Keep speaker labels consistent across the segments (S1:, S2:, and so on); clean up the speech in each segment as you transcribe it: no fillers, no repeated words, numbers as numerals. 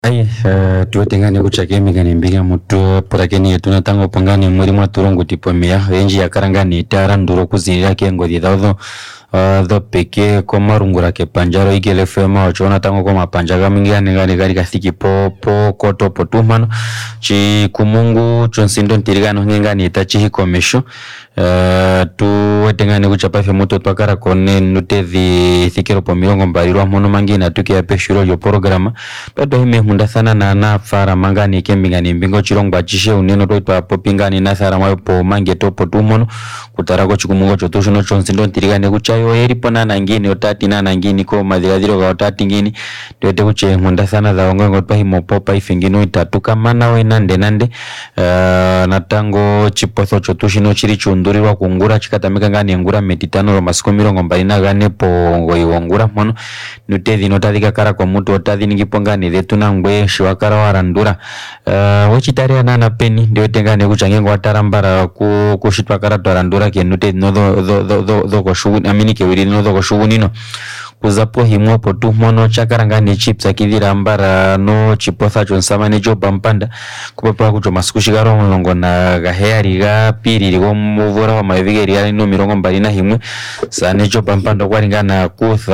S1: Ai, tuwetengane kuchakemi kani mbiga mutu purakeni yetuna tango pangani mwiri mwa turungu tipo mea enji ya karangani itara nduro kuzirira kengo dhidhaudho dho peke koma rungura ke panjaro igele fema ochona tango koma panjaga mingani gani kathiki po koto po tumano chi kumungu chonsindo ntirigano ngengani itachi hikomesho tuwetengane kuchapafe mutu twakara kone nute thikiro po milongo mbarirwa mono mangina tuki ya peshuro yo programa pedo hime hunda sana na fara mangani kembingani mbingo chirongwa achishe uneno toitwa popingani na thara mwayo po mange topo tumono kutarako chikumungo chotushuno chonsindo ntirigane kuchayo eripo na nangini otati na nangini ko madhiradhiro ga otati ngini tuwete kuche hunda sana za ongongo twa himo popa ifingino itatuka mana we nande natango chipotho chotushino chiri chundurirwa kungura chikatamika ngani ngura metitano ro masiko mirongo mbalina gane po ngoiwongura mono nutedhi notadhika kara kwa mutu otadhi ningipongani dhetu na ngwe shiwakara warandura wechitaria nana peni ndio tengane kuchangengo watarambara kushitwa kara twarandura ke nutedhi no dho koshugu amini ke wiri no dho koshugu nino kuzapo himwa po tu mono chakarangani chips akidhira ambara no chipotha chonsamane joba mpanda kupapa kucho masikushikaro mulongo na gaheari ga piri ligo muvura wa maevigeri ya no mirongo mbalina himwe sane joba mpanda kwaringana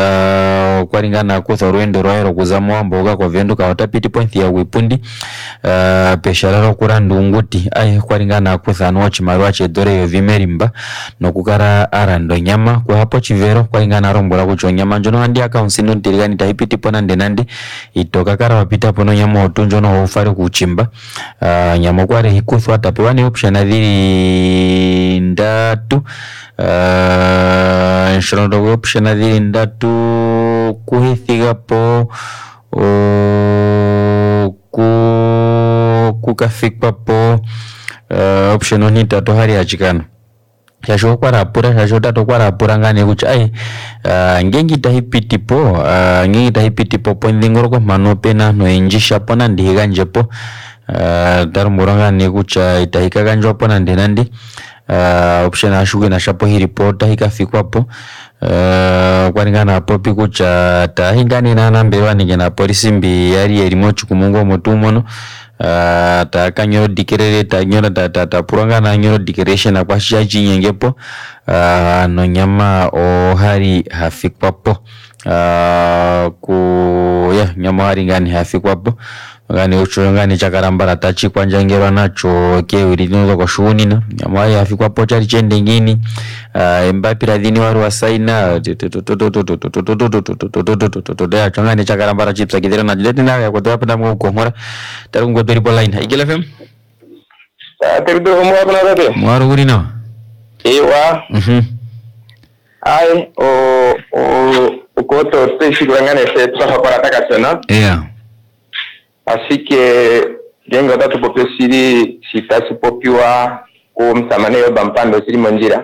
S1: kutha ruendo roero kuzamu wamboga kwa vendu kawatapiti pointi ya wipundi peshararo kurandu unguti kwaringana kutha anuwa chimarua chedore yo vimerimba no kukara arando nyama kwa hapo chivero kwaringana rombora kucho nyama njono handi akaunsindo ntirigani taipiti pona ndenande itoka kara wapita pono nyama otunjo no ufari kuchimba nyama kware hikuthwa atapewane option adhiri ndatu nshono option adhiri ndatu kuhithiga po kukafikwa po option oni tatu hari achikana shasho kwa rapura shasho tato kwa rapura ngane kucha ngengi tahipiti po poindingoro kwa manopena no injisha pona ndihiga njepo darumuranga ne kucha itahika ganjwa pona ndenandi option ashuge na shapo hi report hika fikwapo kwaringana hapo pikucha tahingani na nambewa nigena polisi mbi yari erimo chukumungo motumono ta nyoro dikerere ta nyoro ta puranga na nyoro dikeration kwa shaji nyengepo no nyama o hari hafikwapo nyama hari ngani hafikwapo ngani uchurangani chakarambara tachi kwa njangerwa nacho ke uridino kwa shuunina nyama hari hafikwapo chari chende ngini Mbappe radhini waru wasaina chongani chakarambara chips akidhira na jileti na ya kutoa penda mkongora tarungo toripo line Igele FM
S2: terido mwa kuna rote
S1: mwaru guri no
S2: ewa ai o koto teshi ngane se tsafa para takasena así que gengo datu popesiri sitasi popiwa msamane yo bampando siri monjira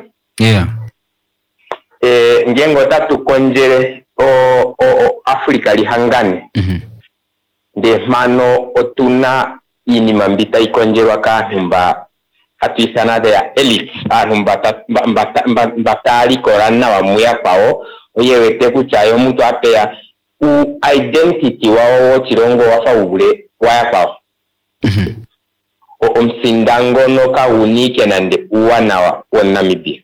S2: ngengo tatu konjere o Afrika lihangane de mano otuna ini mambita ikonjerwa kantumba atisana ya elite antumba batali korana wa muya pao oyewete kuchayo mutu apea u identity wao chirongo wafa ubule waya pao omsindango no ka unike nande uwana wa Namibia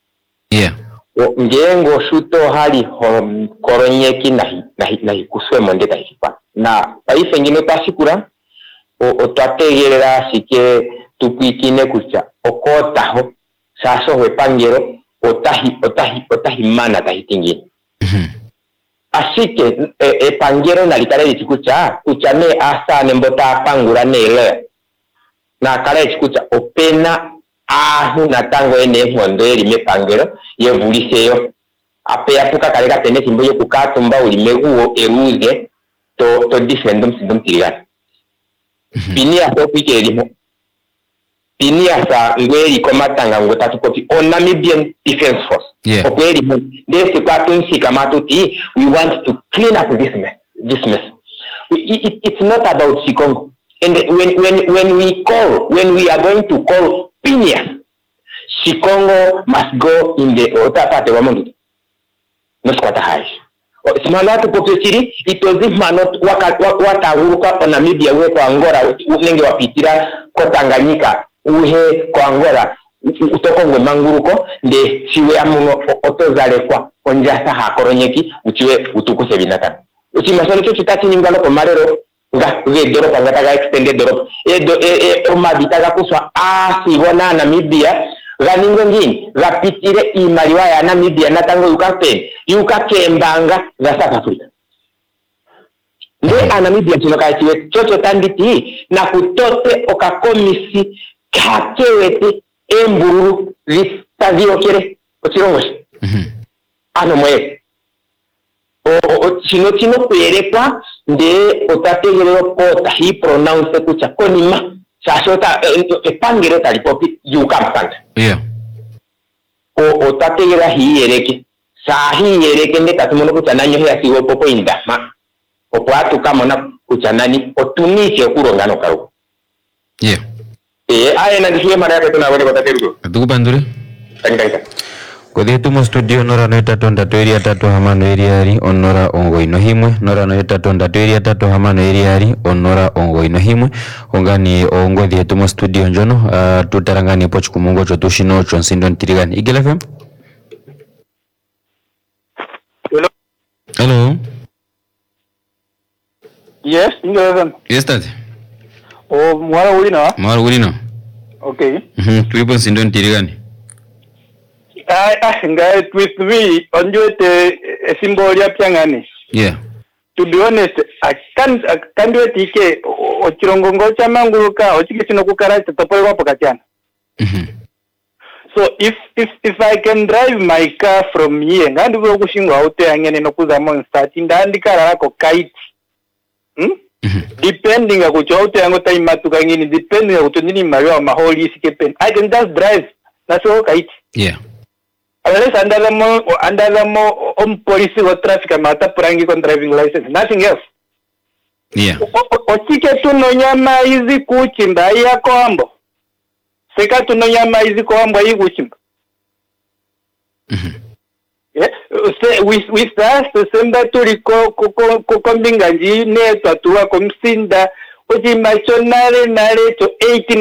S2: ngengo shuto hali koronyeki nahi kuswe monde tahipa na paife ngine tasikura otwategerera sike tukwikine kucha okotaho saso wepangero otahi mana tahitingine así que pangero nalitare chikucha kuchane asa nembota pangura nele na kale chikucha opena na tango ene hondo erime pangero yevuliseyo ape apuka kalega tene simbo yo kukatumba ulimeguo eruze to defendum sindum tirigana pinia ho pikerimo pinia sa ngweri komatanga ngotatu kopi on Namibian Defense Force okweri mo desi kwatun sikamatuti we want to clean up this mess it's not about Sikongo and when we are going to call Pinia Sikongo must go in the other part of the world. No squatter high. simana tu popesiri itozi mano wataguruka kwa Namibia uhe kwa Angola unenge wapitira kwa Tanganyika uhe kwa Angola utoko ngwe manguruko nde siwe amuno otozale kwa onjasa hakoronyeki uchiwe utukuse binatana uchimasoni cho chitati ningalo kwa marero nga doro pangataga extended doro omabitaga kuswa siwona Namibia ganingo ngini gapitire imaliwa ya Namibia natango yukakembanga za South Africa nde Namibia chinoka chiwe chocho tanditi na kutote okakomisi kakewete emburu listazio kire ochirongoshi mwe chino kuyerekwa nde otategerero kota hi pronounce kucha konima shashota epangero talipopi yukampanda otategera hi yereke sahi yereke nde katumono kucha nanyo ya siwe popo indama opo atukamona kucha nani otunishe okurongano karuko aya nandishuye mara yake tunawele kotateruko
S1: atukupandure
S2: tangika
S1: Kodi tumo studio nora no itatu ndatu eri atatu hamano eri ari onora ongo ino himwe nora no itatu ndatu eri atatu hamano eri ari onora ongo ino himwe ongani ongo die tumo studio njono tutarangani poch kumungo cho tushino cho nsindo ntirigani Igel FM. Hello.
S3: Yes, Igel FM.
S1: Yes tate.
S3: Mwara
S1: ulina.
S3: Okay.
S1: Tulipo nsindo ntirigani.
S3: Nga twist me onjote symbol ya pyangani.
S1: Yeah.
S3: To be honest, I can't do it ike ochirongongo cha manguruka ochike chino kukara topole wapo katiana. So if I can drive my car from here ngandi bwo kushingwa auto angene nokuza mo start ndandikara lako kite. Depending akucho auto yango time tukangini depending akuto nini mayo maholi isikepen. I can just drive. That's all kite.
S1: Yeah.
S3: Unless andalamo police or traffic mata purangi con driving license, nothing else.
S1: Yeah.
S3: Ochike tuno nyama hizi kuchimba ya koambo. Seka tuno nyama hizi koambo hii kuchimba. Yeah. With us semba tuli kombinganji ne tatuwa komsinda oji machonale nale to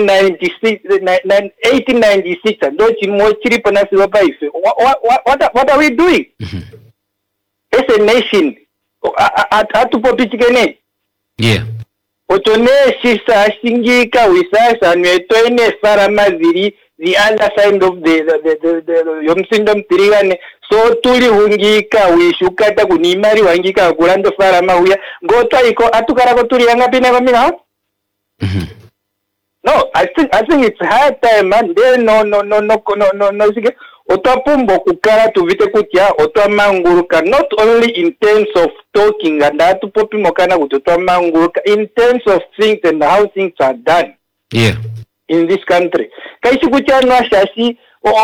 S3: 1896 ndo chimo chilipo nasi wabaife. What are we doing? As a nation atupo pichikene.
S1: Yeah.
S3: Otone shisa shingika wisasa nwetoene faramaziri the other side of the yomsindom tirigane so tuli hungika wishukata kunimari wangika kulando farama huya ngota iko atukarako tuli yanga pina komina. No, I think it's high time man. There no sige otapumbo kukara tuvite kutia otamanguruka not only in terms of talking and that popi mokana kutotamanguruka in terms of things and how things are done.
S1: Yeah.
S3: In this country. Kaisi kuchana shashi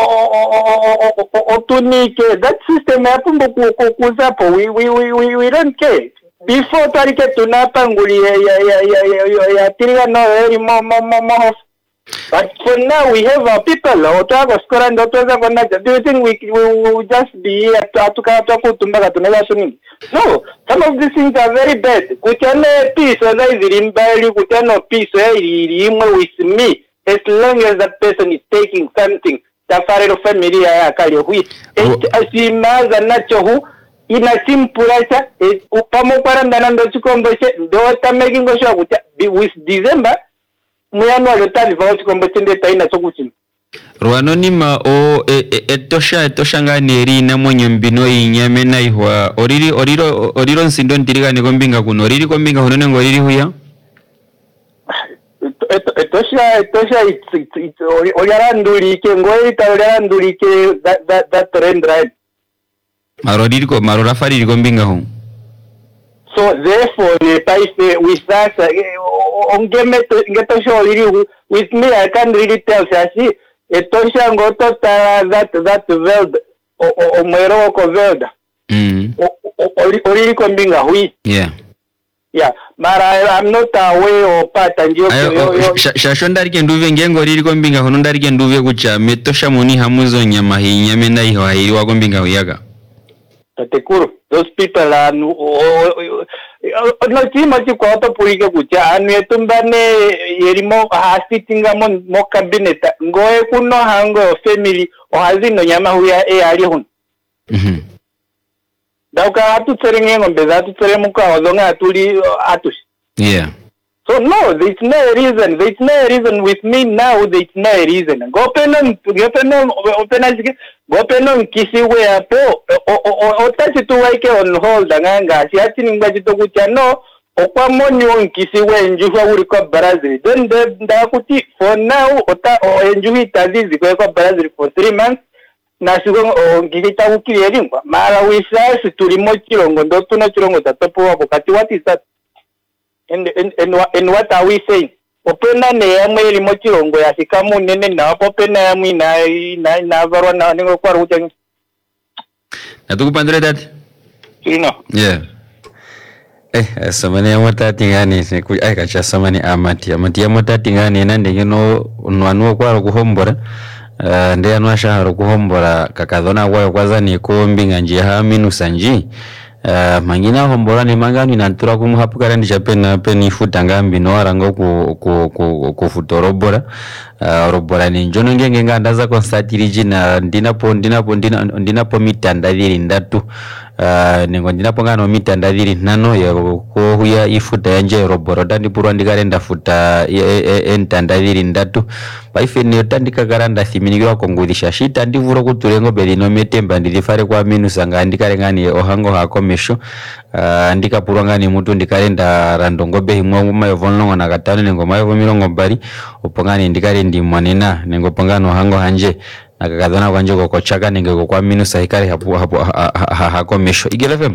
S3: otunike that system yapumbo kuzapo we don't care. Before tarike tunapanguli ya tiriga no very more. But for now we have our people. Otago skora ndo toza kona. Do you think we will just be here atuka tumbaga tunela sunini? No, some of these things are very bad. Kuchane peace oza izirimbali kuchano peace irimwe with me as long as that person is taking something. Tafarero familia ya kali hui. Asimaza nacho hu inasimpulacha upamo parandana ndo chikomboshe ndo tamekingo shwa kucha with December muyano alotani vao chikomboshe nde taina chokuchima
S1: Rwanonima o etosha nganeri na mwenye mbino inyame na ihwa oriro nsindo ntirigane kombinga kuno oriri kombinga hunone ngo oriri huya
S3: etosha oriarandulike ngo ita oriarandulike that trend right.
S1: Marora fariri kombinga hu.
S3: So therefore with us ngetosha oriri with me I can't really tell shashi etosha ngoto that veld o mwero ko velda. Oriri kombinga hui.
S1: Yeah.
S3: Yeah, but I'm not aware of part and you
S1: shashondari ke nduve ngengo riri kombinga hono ndari ke nduve kucha metosha muni hamuzo nyama hi nyame na iho hairi wa kombinga uyaga.
S3: tatekuru those people anu no chima chikwato purike kucha anu etumbane yerimo hasitinga mo cabinet ngoe kuno hango family o hazino nyama huya ali hun dauka atu tserenge ngombe zatu tsere muka odonga atuli atush.
S1: Yeah.
S3: So no, there's no reason with me now. There's no reason. Go penon kisi we apo o tachi tu waike on hold nganga si ati ningaji to kuchano o kwa moni on kisi we njuwa uri kwa Brazil. Then da kuti for now o njuwa tazizi kwa Brazil for 3 months. Na sigo ngikita ukiri ngwa mara wisa situlimo chirongo ndo tuna chirongo tatopo wapo kati what is that? And what are we saying? Opena ne yamwe ilimo chirongo ya sikamu nene na opena yamwe na varwa na ningo kwa ruja.
S1: Natukupandre dad?
S3: Ino.
S1: Yeah. Samani ya motati ngani kacha samani amati ya motati ngani nande ngino unwanuwa kwa kuhombora ndi anwasha kuhombora kakadhona kwa ni kombi nganji haminu sanji mangina hombora ni mangani nantura kumuhapukara ndi chapena peni futa ngambi no aranga ku futorobora robora ni njono ngenge ngandaza konstatiri na ndinapo mitandaviri ndatu ningo ndinapo ngano mitandaviri nano ya ko huya ifuta yanje robora ndipurwa ndikarenda futa entandaviri ndatu paife ni tandika karanda thiminikira kongudisha shita ndivuro kuturengo belino metemba ndilifare kwa minusa ngandikarengani ohango hakomesho ndikapurwa ngani mutu ndikarenda randongobe himwe mayovonlongo na katano ningo mayovo milongo bari upongani ndikarendi mwanena ningo pongano hango hanje nakakadhana kwanje kokochaka ningo kwa minusa hikari hakomesho igelefem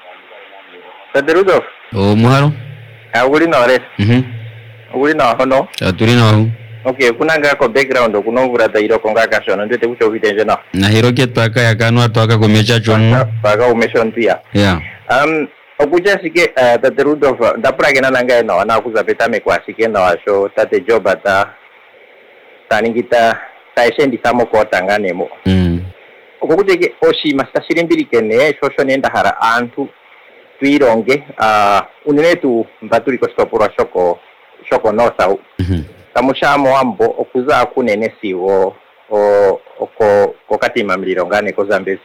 S2: Taderudo
S1: muharo
S2: uli no res uli no hono
S1: turi no.
S2: Okay, kunanga ko background kunovura dairo konga kashono ndete kucho vitenje na.
S1: Na hiroke twaka yakanwa twaka kumecha chomu.
S2: Twaka umeshon pia.
S1: Yeah.
S2: Okuja sike Taderudo ndapura gena nanga no na kuzapeta me kwa sike no asho tate job ata taningita taishendi samo ko tangane mo. Okukuteke oshima sashirimbiri kene shosho nenda hara antu tuironge unenetu mbaturi ko stopura shoko no sau. Kamushamo ambo okuza kunene siwo ko katima mlirongane ko Zambezi.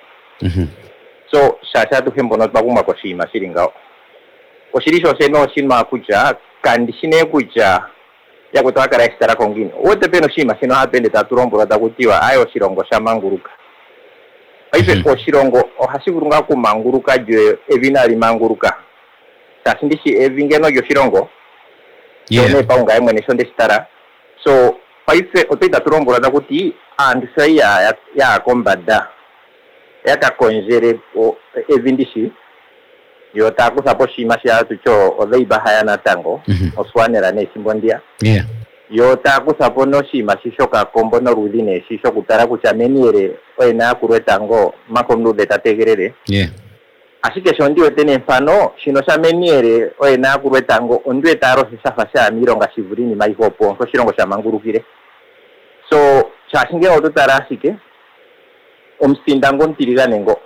S2: So shasha tuhembo no baguma ko shima shiringao. Oshirisho seno shima kuja kandishine kuja ya kutaka restara kongine. Wote peno shima sino hapende taturombo radakutiwa ayo shirongo shamanguruka. Aipe ko shirongo ohashigurunga ku manguruka je evinali manguruka. Tasindishi evingeno yo shirongo. Yeah. Ne paunga emwe neshonde stara. So paife otita turombola dakuti andisai ya kombada yaka konjere o evindishi yota kusapo shimashi atucho odeiba hayana tango oswanera ne simbondia.
S1: Yeah.
S2: Yota kusapo no shimashi shoka kombo no rudine shisho kutara kuchameniere oena kurwetango makomnude tategerere.
S1: Yeah.
S2: Asike shondi otene mfano shino shameniere oena kurwetango ondwe taro sisafa sha mironga shivurini maihopo ko shirongo sha mangurukire. So chashinge ototara asike omsindango ntirigane ngo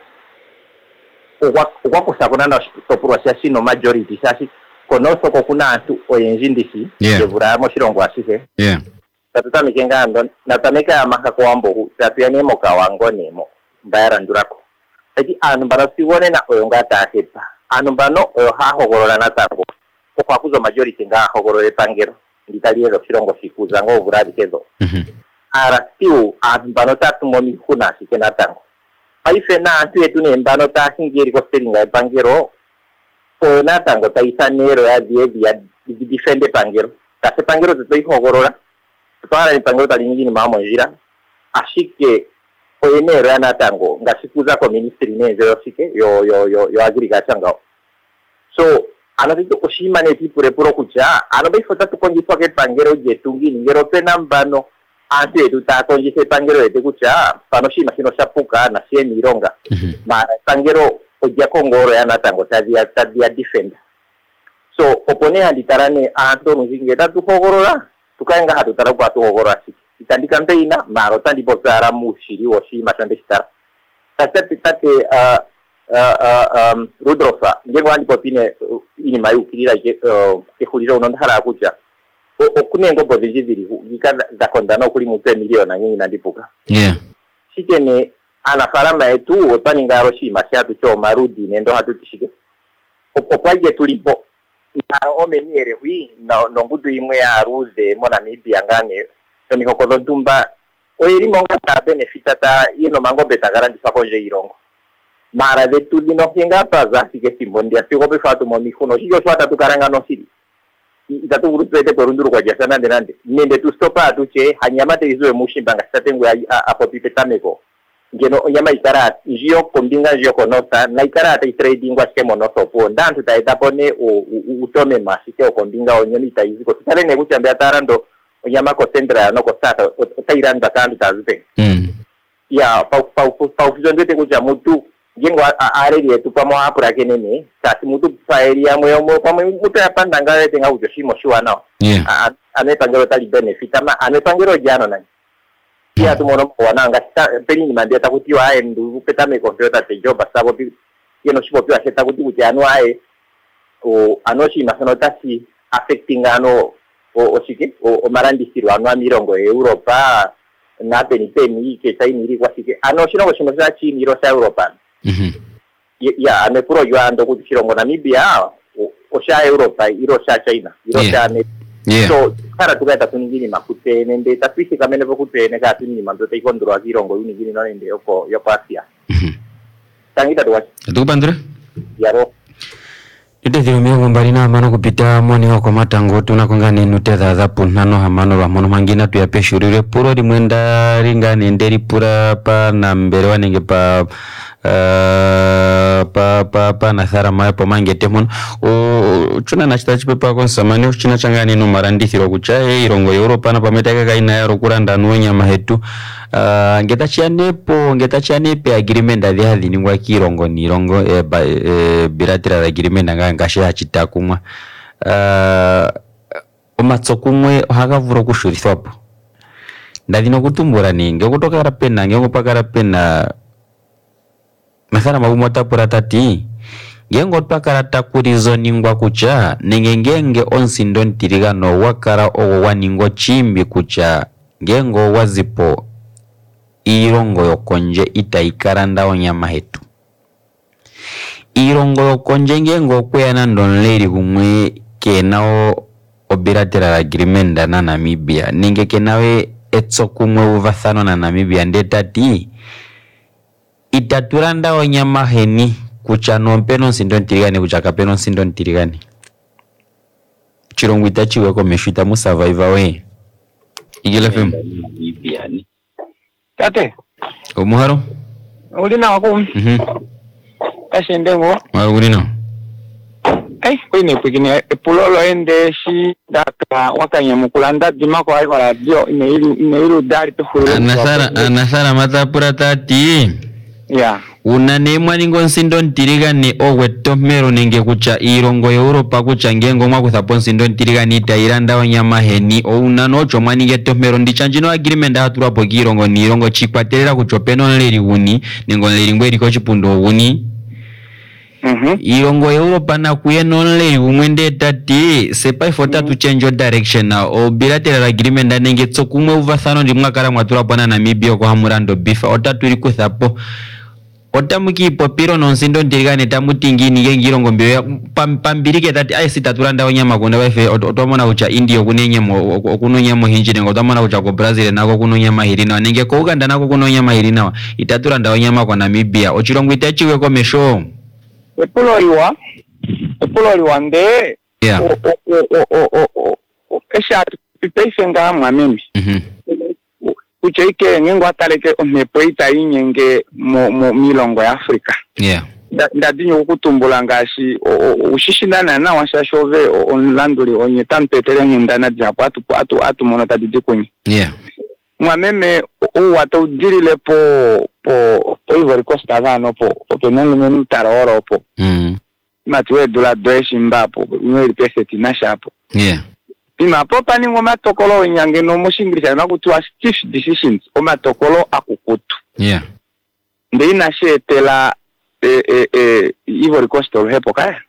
S2: okwa kusakona na topurwa sha shino majority shashi konoso ko kuna antu oyenjindisi yevura mo shirongo asike.
S1: Yeah.
S2: Tatutamike ngando natameka ya makako wambo tatuyane kawango nemo mbayara ndurako. Ati anumbano siwone na oyonga tahepa. Anumbano oyo hahogorola na tango. Kwa kuzo majority nga hogorole pangero. Nditaliero shirongo shikuza ngo vuradi kezo. Ara siu anumbano tatu momi kuna shike na tango. Paife na antu yetu ne mbano ta hingiri ko seringa pangero. O na tango taisa nero ya di defende pangero. Kase pangero tutoi hogorola. Tutara ni pangero talingi ni mamo jira. Ashike oyenero ya natango ngasikuza ko ministry neze yosike yo agriculture ngao. So anabito oshima ne tipure puro kucha anabifota tukonjiswa ke pangero jetungi ngero pena mbano ante tuta konjise pangero ete kucha pano shima shino shapuka na sie mironga. Ma pangero ojia kongoro ya natango tadia defender. So opone handitarane anto nuzinge tatu hogorora tukaenga hatutara kwa tu hogorora siki. Itandika mpeina maro tandi bozara mushiri woshi mashande shitara. Tate
S3: Rudolfa ngengwandi popine ini mayu kirira ihuriro unondhara kucha okunengo boziviri gikaza zakondana kuri mu milioni nyinyi nandipuka shikene anafarama yetu otaningaro shima cyatu cyo marudi nendo hatutishike opwaje tulipo na omeniere hui no ngudu imwe ya ruze mo Namibia ngane toni hokozo ndumba oyiri monga ta benefita ta yino mangombe tagarandi sakonje irongo mara de tulino kinga paza sike simbondia siko befatu mo mikuno hiyo swata tukaranga no siri itatu urupete korunduru kwa jasana nande nende tu stopa tuche hanyama te izwe mushimbanga satengu apo pipetameko ngeno nyama ikara njio kombinga njio konota na ikara ata trading kwa skemo no sopo ndantu ta etapone utome masike kombinga onyoni itaiziko tutale ne kuchambia tarando nyama ko centra no ko sata tairanda kandu tazupe ya pau fizondete kuja mutu jengo areli yetu pamo apura kenene tati mutu paeri ya mwe pamo mutu yapanda ngale tenga ujoshimo shua nao anepangero tali benefit ama anepangero jano nani ya tumono wananga peni ni mandia takuti wa ndu petame computer te job sabo yeno shipo pia seta kuti kuti anwae o anoshi masonota si affecting ano o shike o marandi siru anwa mirongo Europa na peni ke taini ri kwasike anoshi no shimo za chini ro sa Europa ya amepuro yuando kuti shirongo Namibia o sha Europa iro sha China iro sha so para tukaita tuningini makute nende tapisi kamene bokute ne ka tunini mandote ikondro azirongo uningini no nende yoko Asia tangita tuwa
S1: tukupandura
S3: yaro
S1: ite thirumia ngombari na amano kupita mwani wako matango tunakongane nuteza zapu nano hamano wa mono mangina tuyapeshurire puro rimwenda ringa nenderi pura pa na mbere wanenge pa nasara maya po mangete mono chuna nachita chipepa konsamani china changani no marandithiro kuchae irongo Europa na pametaka kaina yaro kuranda nuenya mahetu ngeta chanepe agreement adhi hadhi ningwa kirongo ni rongo bilateral agreement ngashe hachitakumwa omatsokumwe hakavuro kushurithwapo ndadino kutumbura ninge kutoka rapena nge ngopaka rapena masana mabumo tapura tati ngengo twakarata kurizo ningwa kucha ngenge onsindo ntirigano wakara owo waningo chimbi kucha ngengo wazipo irongo yokonje itaikaranda onyama hetu irongo yokonje ngengo kwena ndonleri kumwe kenao bilateral agreement na Namibia ninge kenawe etso kumwe uvathano na Namibia ndetati itaturanda onyama heni kucha nompeno sindo ntirigani kucha kapeno sindo ntirigani chirongo itachiwe ko meshita mu survivor we igile fem
S3: ibiani tate
S1: omuharo
S3: ulina wako ashendengo
S1: ulina
S3: kwine pekine pulolo ende shi data wakanya mukulanda dimako ayi wala dio ineiru dari to huru
S1: anasara matapura tati
S3: ya
S1: unanemwa ningo nsindo ntirigani owetomero nenge kucha irongo Europa kucha ngengo mwa kuthapo nsindo ntirigani itairanda onyama heni unanocho mwaninge tomero ndichanjino agreement hatura po kirongo ni irongo chikwaterera kuchopeno leri uni ningo leri ngweri ko chipundo uni irongo Europa na kuyeno leri umwende tati sepa ifota to change your direction na o bilateral agreement nenge tsokumwe uvathano ndimwakara mwatura pona Namibia ko hamurando bifa otaturi kuthapo otamuki popiro nonsindo ndirigane tamutingini ngengirongo mbewe pambirike tati ai sitaturanda onyama kunda wefe otomona ucha India kunenyemo okunonyemo hinjine ngotamona ucha ko Brazil nako kunonyama hirina nenge ko Uganda nako kunonyama hirina itaturanda onyama kwa Namibia ochirongo itachiwe ko mesho
S3: epuloliwa nde esha pipeisenga mwamimi kucheike ngengo ataleke omepoita inyenge mo milongo ya Afrika ndadinyo kutumbula ngashi ushishindana na washashove onlanduli onye tampetere ngindana japo atu mono tadidi kunyi mwameme uwato dirile po Ivory Coast avano po penelo menu taroro po matwe dola doeshi mbapo mweli pese tinashapo Pima popa ni ngoma tokolo nyange no mushingirisa na kutua stiff decisions oma tokolo akukutu. Nde inashetela Ivory Coast olhepo kaya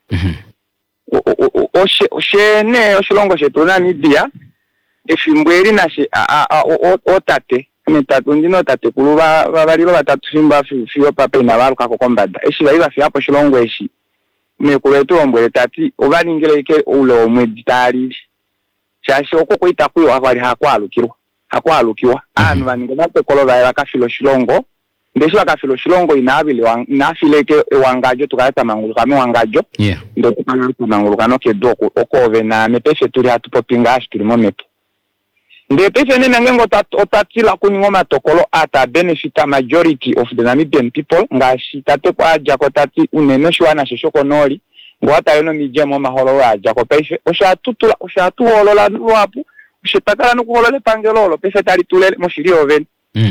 S3: oshene oshilongo shetu Namibia efimbweri nashe otate mitatu ndino tate kulu baliro batatu simba fiyo pape na baruka kokombada eshiba iba fiyapo shilongo eshi mekuletu ombwele tati obaningeleke ulo omweditali shashi okukuita kuyo abali hakwalukirwa anu baninga tekolo baera kafilo shilongo ndesho akafilo shilongo inafileke wangajo tukaleta mangulukano wangajo ndo tukaleta mangulukano kedoko okove na mepeshe tuli hatupopinga ashi tulimo mepe ndepeshe nene ngengo otatila kuningoma tokolo ata benefit a majority of the Namibian people ngashi tate kwa jako tati unene shwana shishoko noli ngo hata yono mijemo maholo wa jako peshe oshatu holola nuwapu ushitakala nukuholole pangelolo peshe tali tulele moshiri oveni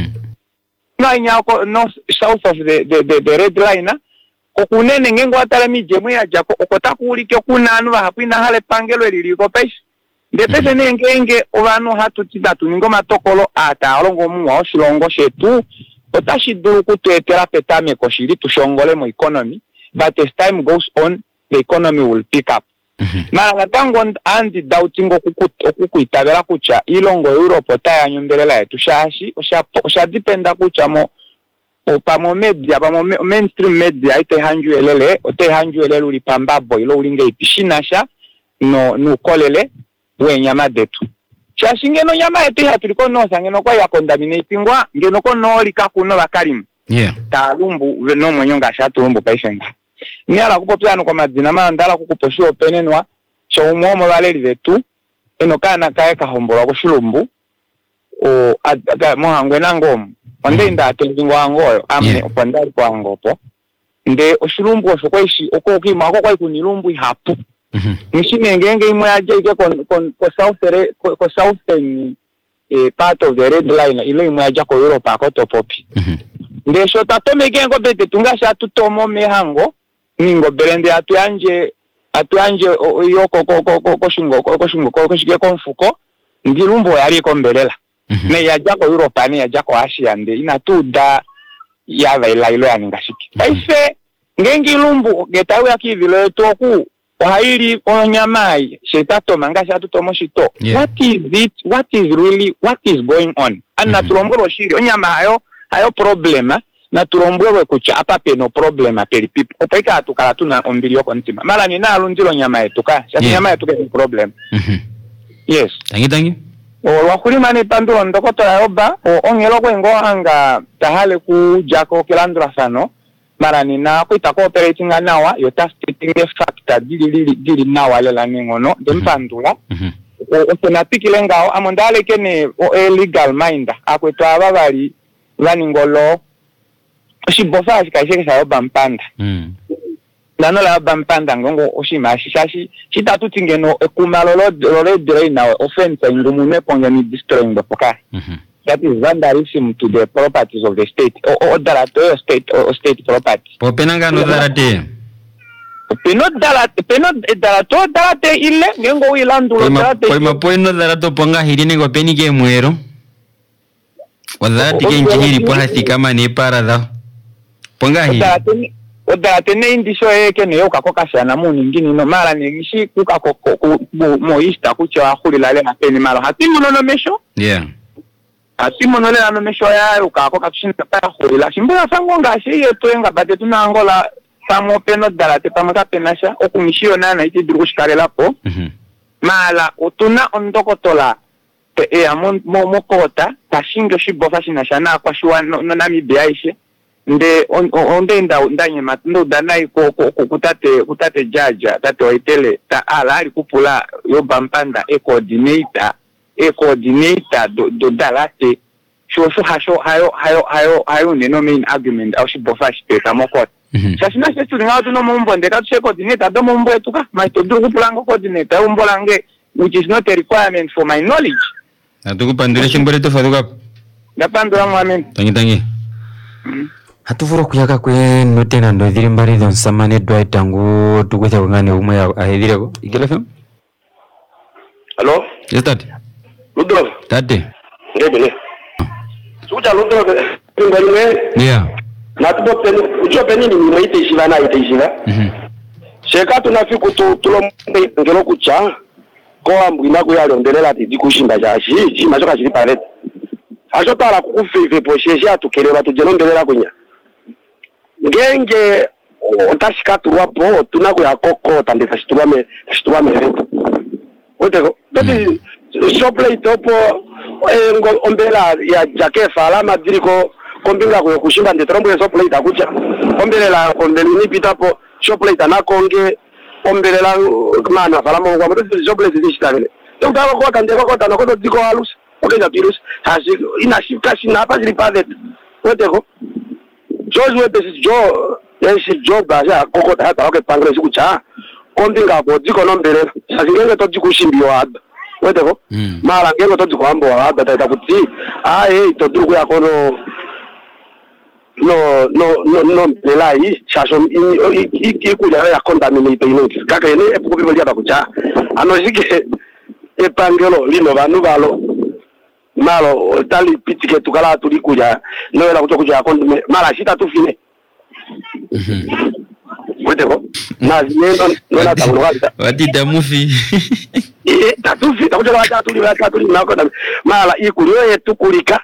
S3: nyako no south of the red line okunene ngengo atala mijemo ya jako okotakulike kunanu bahapina hale pangelo liliko peshe ndepese nengenge obanu hatutidatu ningoma tokolo ata alongo muwa oshilongo shetu otashidulu kutwetela petame koshiri tushongole mu economy but as time goes on the economy will pick up mara tango andi doubting okukuitabela kucha ilongo Europe tayanyombelela yetu shashi osha dependa kucha mo pamo media pamo mainstream media ite hanjuelele uli pambabo ilo ulinge ipishinasha no kolele we nyama detu shashi ngeno nyama yetu hatuliko nosa ngeno kwa ya contaminatingwa ngeno ko no likakuno bakalimu talumbu no mwenyonga shatulumbu patient niala kupopyano kwa madzina mandala kukuposho openenwa sho umwomo baleri vetu eno kana kaeka hombola kushulumbu o aga mohangwe nangomu onde nda atendingo angoyo amne opandali kwa angopo nde oshulumbu oshokweishi okokima akokwa ikunilumbu ihapu mshine ngenge imwe aje ike ko southern part of the red line ile imwe aje ko Europe akotopopi nde sho tatome gengo bete tungasha tutomo mehango ningo berende atuyanje yoko koshige konfuko ngirumbo yali kombelela ne yaja ko Europe ani yaja ko Asia nde inatuda yava ilailo yaningashiki ife ngengi lumbu getawe akivilo toku ohaili onyamai shetato mangasha tutomo shito what is going on anna tulombolo shiri onyama hayo problema na tulombwewe kucha apa peno problema peli people opaika atukala tuna ombili yoko ntima mala ni nalo ndilo nyama yetuka shati nyama yetuka ni problem yes
S1: tangi
S3: wakulima ni pandulo ndokoto ya oba ongelo kwengo hanga tahale ku jako kilandra sano mara ni na kuita cooperating nawa yota stating factor dili nawa lela ningono dempandula osena pikilengao amondale kene legal mind akwetwa ababali vaningolo shibofa shikasheke sa obampanda nano la obampanda ngongo oshimashi shashi shitatu ngeno ekumalo lo drain na offense ngumune ponga ni destroying the poka that is vandalism to the properties of the state or state property
S1: popenanga no darate
S3: darate ile ngengo ilandulo darate
S1: poima poino darato ponga hirine go penike muero wadati kenjiri po hasikama ni parada ponga hi darate ne indisho yake ne yoka shana mu ningini no mara nigishi kuka moista kucha khulila le mapeni mara hatimu no mesho hatimu no le no mesho ya ukakoka tushinda pa khulila shimbula sango ngashi yeto nga bate tunangola samo peno darate pamaka penasha okumishio nana iti durushkarela po mala otuna ondokotola mokota tashingo shibofa shinashana kwa shwa no Namibia ishe nde onde ndanye matundo danai ko kutate jaja tate oitele ta ali kupula yo bampanda coordinator do dalate sho hayo no main argument au shibofa shiteka mokota sasina setu ngado no mombo ndeka tse coordinator do mombo etuka maito do kupula ngo coordinator umbolange which is not a requirement for my knowledge atukupandira shimboleto faduka
S3: ndapandura mwamen
S1: tangi hatuvura kuyaka kwe notena ndo dhiri mbari don samane dwa tangu tukwetha ngane umwe ahedhireko ikelefem
S4: hello
S1: yes tate
S4: Ludro
S1: tate
S4: ngebele suja Ludro ngaliwe
S1: yeah
S4: na tupo peni ujo peni ni mweite ishiva na ite ishiva sheka tunafiku tulombe ngelo kucha kwa mbwina kuyalondelela ati dikushimba jashi chima choka chili parete acho tala kufeve posheja tukeleba tujelondelela kunya ngenge otashika tuwapo tunakuya kokota ndesa shituwame reto weteko toti shoplate opo ombela ya jakefa alama diriko kombinga kuyo kushimba ndetrombo ya shoplate akucha ombelela kombelini pitapo shoplate anakonge ombelela mana falamo kwa mtoto shoplate zishitavile tukako kota ndeko kota nakoto diko halus okeza pirus hasi inashika shina hapa zilipave weteko George Webes Joe yesi job aja kokota hata wake pangre sikucha kombinga bo diko nombelela sasingenge to dikushimbiwa ada weteko mara ngenge to dikwambo ada tata kuti to duku ya kono no belai chaso ikuja ya contaminate inoti kaka ene epuko bibo liaba kucha anojike epangelo lino banu balo malo tali pitike tukala tulikuja no era kutokuja konde mara shita tufine weteko na zineno no taburuka
S1: watita mufi
S4: tatufi takuja watatu nako mara ikulio yetukulika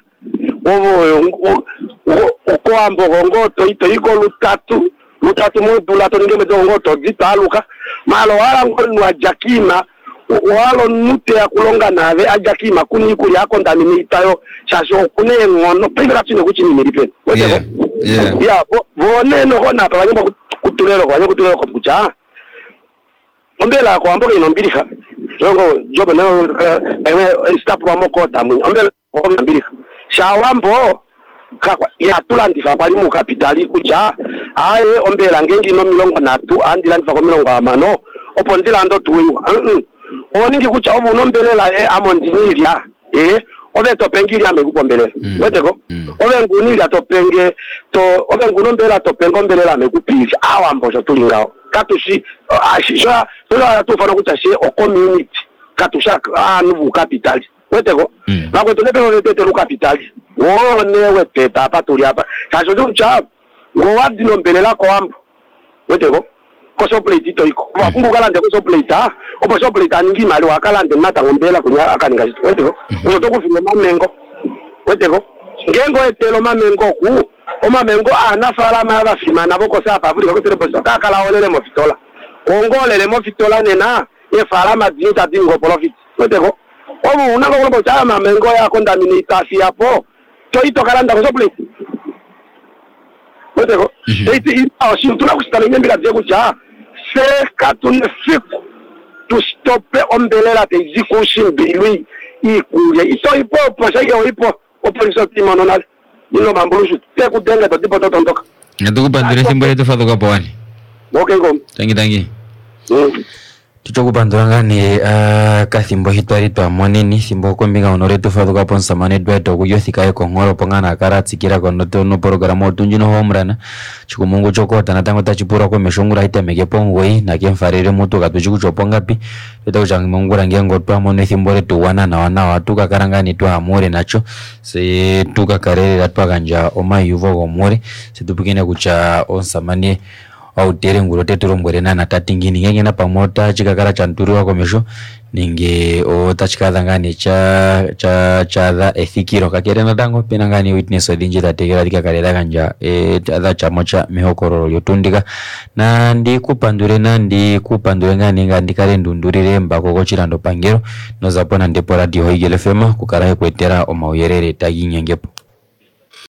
S4: okoambo ngoto ito lutatu modula to ngeme ngoto ditaluka malo wala ngoni wa jakima walo nute ya kulonga nave ajakima kuni kuli akondaminita yo shasho kune ngono pengera tsine kuchini miripe weteko ya vone no hona pa banyomba kutulero kwa kucha ombela kwa amboka inombirika jongo jobe no stop kwa mokota mu ombela kwa inombirika shawambo kakwa ya tulandifa pali mu kapitali kucha aye ombela ngengi no milongo natu andilandifa kwa milongo amano opo ndilando tuwiwa oningi kucha obu nombelela amondinilia obe topengili amekukombelela weteko obe ngunilia topenge to obe ngunombela topengo mbelela amekupisa awambo jo tulingao katushi ashisha tola tufana kucha she o community katusha nuvu kapitali weteko bako tolepelo tete lu kapitali wone weteta apa tuli apa kaso ducha ngowadi nombelela ko ambo weteko ko soplate ito iko wakumbuka lande ko soplate opo soplate aningi mali wakalande mata ngombela kunya akaninga weteko uzotokufile mamengo weteko ngengo etelo mamengo ku omamengo anafala mara fima naboko sapa buli ko teleposo kakala olele mo fitola ongolele mo fitola nena efala madinta dingo profit weteko obu unako ko cha mamengo ya contaminate afiapo to ito kalanda ko soplate weteko iti tuna kusitana nyembira dzeko cha seka tunefiku to stoppe ombelela te zikushimbilwi ikuye ito ipo pashaike ipo opoliso timononal ino mambulushu te kudenga to tipo totondoka
S1: natukupandire simbo letu faduka pwani
S4: okay ngom
S1: tangi tuchokupandurangani kathimbo hitwari twamoneni simbo kombinga onore tufaduka ponsamane dweto kuyothikaye konghoro pongana akaratsikira konote no programa otunjino homrana chikumungu chokota natango tachipura ko meshongura itemeke pongoi na kemfarire mutu katuchiku chopongapi eta kuchangi mongura ngengo twamone thimbo letu wana watu kakarangani twamure nacho se tukakarerera twakanja omayuvo gomure situpukine kucha onsamane autere nguro teturombwere na tatingini ngenge na pamota chikakara chanturiwa komesho ninge otachikadhangani cha ethikiro kakere natango penangani witness odinje tategera dikakarera kanja adha chamocha mehokororo yotundika na ndikupandure ngani ngandikare ndundurire mbako kochirando pangero nozapona ndipo radio Higel FM kukarahe kwetera omauyerere taginyengepo